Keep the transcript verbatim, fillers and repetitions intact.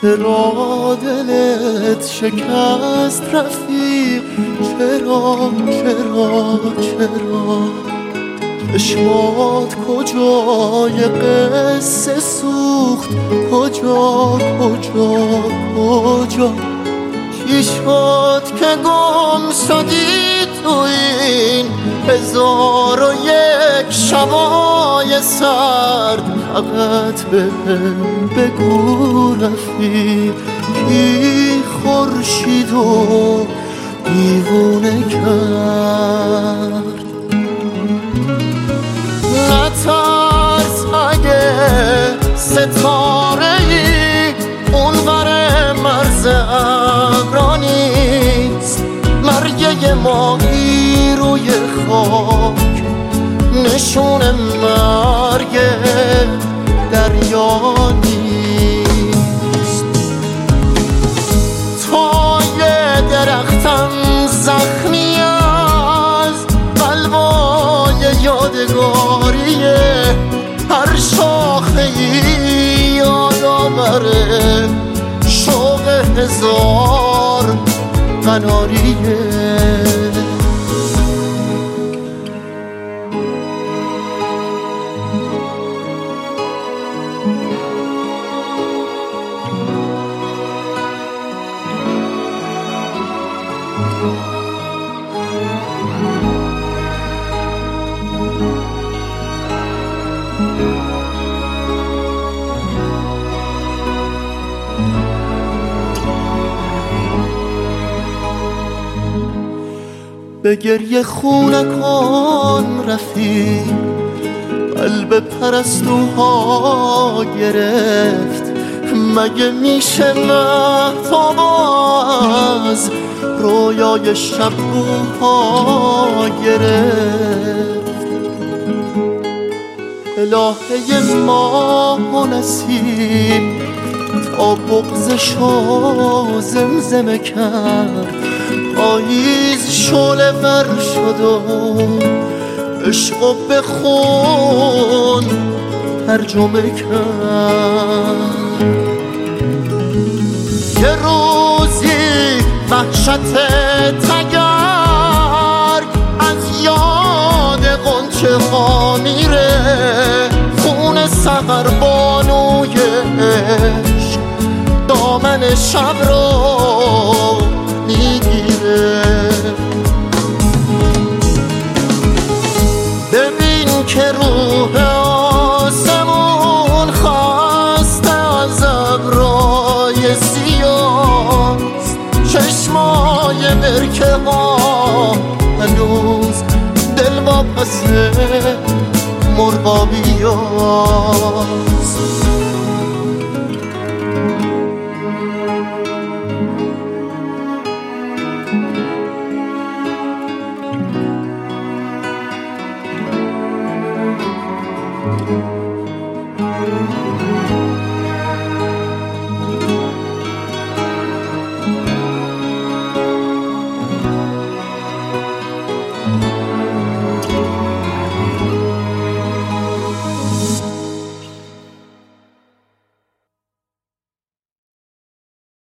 چرا دلت شکست رفیق؟ چرا چرا چرا چشمات کجای قصه سوخت؟ کجا کجا کجا چی شد که گم شدی تو این هزار و یک شبای سرد؟ فقط بهم بگو رفیق کی خورشید و دیوونه کرد؟ نترس اگه ستاره ای اونور مرز ابرا نیست، مرگه ماهی روی خاک نشون مرگ دریا نیست. تا یه درختم زخمی از بلوای یادگاریه، هر شاخه ای یادآوره شوق هزار قناریه. به گریه خونه کن رفیق، قلب پرستوها گرفت. مگه میشه مهتاب از رویای شبوها گرفت؟ الهه ما و نصیب تا بغضشو زمزمه کرد. پاییز شعله ور شد و عشقو به خون ترجمه کرد. یه روزی وحشت تگرگ از یاد غنچه ها میره، خون سحر بانوی عشق دامن شب رو میگیره. ببین که روح آسمون خسته از ابرای سیاست، چشمای برکه ها هنوز دل واپس مرغابی ها.